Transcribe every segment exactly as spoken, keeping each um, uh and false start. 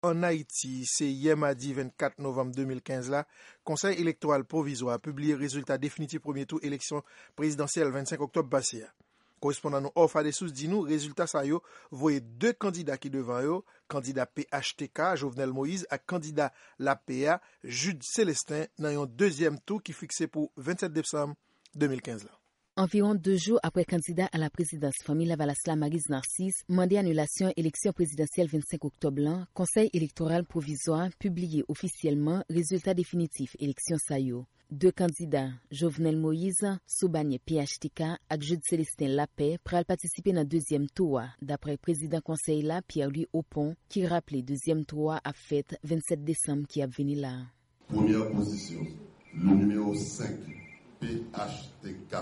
En Haïti, c'est hier mardi vingt-quatre novembre deux mille quinze là, Conseil électoral provisoire a publié résultat définitif premier tour élection présidentielle vingt-cinq octobre passé. Correspondant nous Orfa de Sous dit nous résultat ça yo voyez deux candidats qui devant yo, candidat P H T K Jovenel Moïse et candidat l'A P A Jude Célestin dans un deuxième tour qui fixé pour vingt-sept décembre deux mille quinze là. Environ deux jours après candidat à la présidence Famille Lavalasla Maryse Narcisse, mandé annulation élection présidentielle vingt-cinq octobre l'an, Conseil électoral provisoire publié officiellement résultat définitif élection Sayo. Deux candidats, Jovenel Moïse, Soubanye P H T K et Jude Célestin Lapé, pral participer dans deuxième tour, d'après président conseil là Pierre-Louis Opon, qui rappelait deuxième tour à fête vingt-sept décembre qui a venu là. Première position, le numéro cinq, P H T K.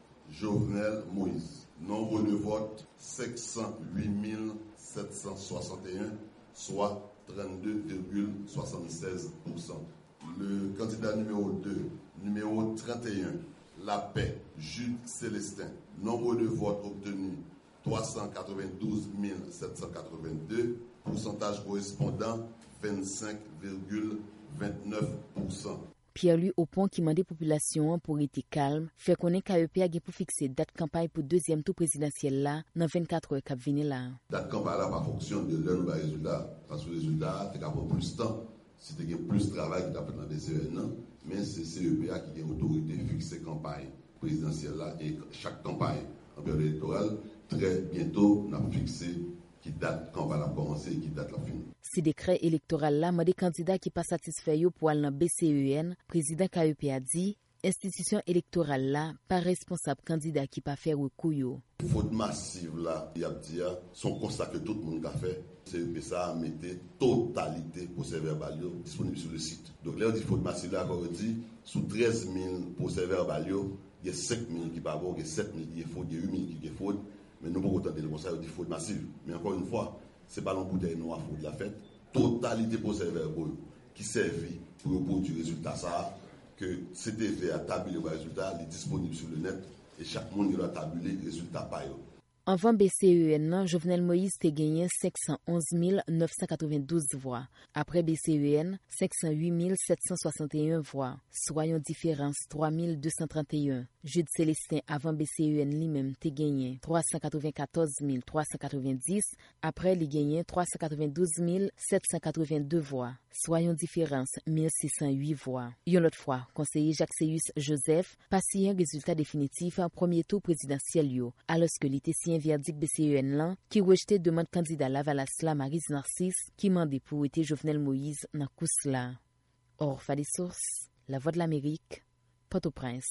Jovenel Moïse. Nombre de votes cinq cent huit mille sept cent soixante et un, soit trente-deux virgule soixante-seize pour cent. Le candidat numéro deux, numéro trente et un, La Paix, Jude Célestin. Nombre de votes obtenus trois cent quatre-vingt-douze mille sept cent quatre-vingt-deux, pourcentage correspondant vingt-cinq virgule vingt-neuf pour cent. Pierre-Louis Opon qui mandait population pour être calme, fait connaître qu'A E P a pour fixer date campagne pour deuxième tour présidentiel là dans vingt-quatre heures qui venir là. Date campagne là pas fonction de l'heure ou résultat parce que le résultat c'est qu'après plus de temps, si tu as plus de travail qui t'a fait dans des C E N, mais c'est C E P A qui a autorité fixer campagne présidentielle là et chaque campagne en période électorale très bientôt n'a fixé qui date quand va la commencer et qui date la fin. Si décret électoral là, des candidats qui pas satisfaits pour aller dans B C E N, président K E P a dit, institution électorale là, pas responsable candidat qui pas faire recours yo. Faute massive là, il y a dit son constat que tout le monde a fait, C E P ça a mis totalité procès-verbal disponible sur le site. Donc là on dit faute massive là, on dit sous treize mille procès-verbal, il y a cinq mille qui pas bon, il y a sept mille qui est faute, il y a huit mille qui est faute. Mais nous pouvons tenter le conseil de faute massive. Mais encore une fois, ce n'est pas l'embouteille noire faute de la fête. Totalité procès-verbal qui servit pour produire le résultat, ça, que C T V a tabulé le résultat, il est disponible sur le net et chaque monde doit tabuler le résultat par eux. Avant B C E N, Jovenel Moïse a gagné cinq cent onze mille neuf cent quatre-vingt-douze voix. Après B C E N, cinq cent huit mille sept cent soixante et un voix, soit une différence trois mille deux cent trente et un. Jude Célestin avant B C E N lui-même a gagné trois cent quatre-vingt-quatorze mille trois cent quatre-vingt-dix. Après, il a gagné trois cent quatre-vingt-douze mille sept cent quatre-vingt-deux voix, soit une différence mille six cent huit voix. Une autre fois, conseiller Jacques-Séus Joseph passé un résultat définitif en premier tour présidentiel yo, alors que l'été si un verdict B C E N là qui rejetait demande candidat Lavalasla Maryse Narcisse qui mandait pour être Jovenel Moïse dans course là. Orfa des sources, La Voix de l'Amérique, Port-au-Prince.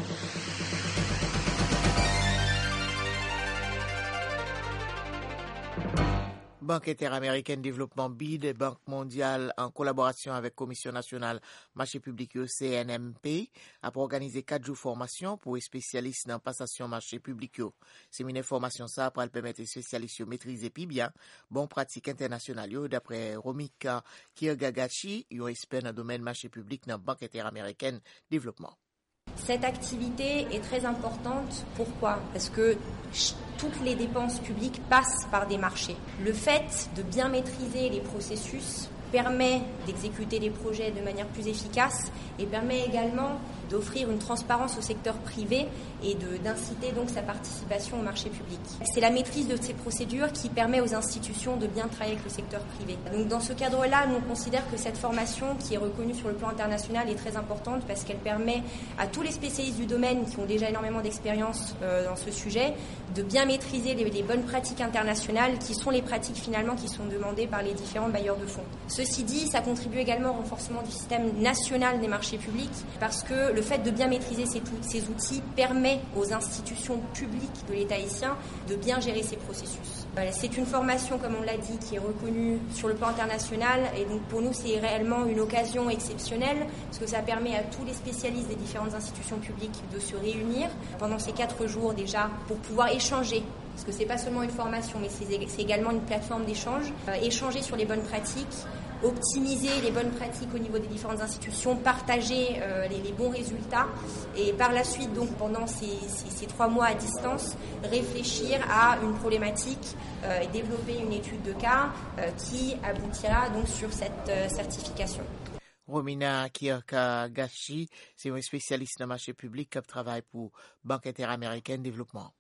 Banque interaméricaine développement B I D et Banque mondiale en collaboration avec Commission nationale marché public C N M P a organisé quatre jours formation pour les spécialistes dans passation marché public. Séminaire formation ça pour permettre aux spécialistes de maîtriser plus bien bon pratique internationale d'après Romika Kirgagachi, un expert dans le domaine marché public dans Banque interaméricaine développement. Cette activité est très importante. Pourquoi ? Parce que toutes les dépenses publiques passent par des marchés. Le fait de bien maîtriser les processus permet d'exécuter des projets de manière plus efficace et permet également d'offrir une transparence au secteur privé et de, d'inciter donc sa participation au marché public. C'est la maîtrise de ces procédures qui permet aux institutions de bien travailler avec le secteur privé. Donc dans ce cadre-là, nous on considère que cette formation qui est reconnue sur le plan international est très importante parce qu'elle permet à tous les spécialistes du domaine qui ont déjà énormément d'expérience euh, dans ce sujet de bien maîtriser les, les bonnes pratiques internationales qui sont les pratiques finalement qui sont demandées par les différents bailleurs de fonds. Ceci dit, ça contribue également au renforcement du système national des marchés publics parce que le fait de bien maîtriser ces, ces outils permet aux institutions publiques de l'État haïtien de bien gérer ces processus. C'est une formation, comme on l'a dit, qui est reconnue sur le plan international et donc pour nous c'est réellement une occasion exceptionnelle parce que ça permet à tous les spécialistes des différentes institutions publiques de se réunir pendant ces quatre jours déjà pour pouvoir échanger. Parce que c'est pas seulement une formation, mais c'est, c'est également une plateforme d'échange. Euh, échanger sur les bonnes pratiques, optimiser les bonnes pratiques au niveau des différentes institutions, partager euh, les, les bons résultats et par la suite, donc pendant ces, ces, ces trois mois à distance, réfléchir à une problématique euh, et développer une étude de cas euh, qui aboutira donc sur cette euh, certification. Romina Kirka-Gachi, c'est une spécialiste dans le marché public qui travaille pour Banque interaméricaine de développement.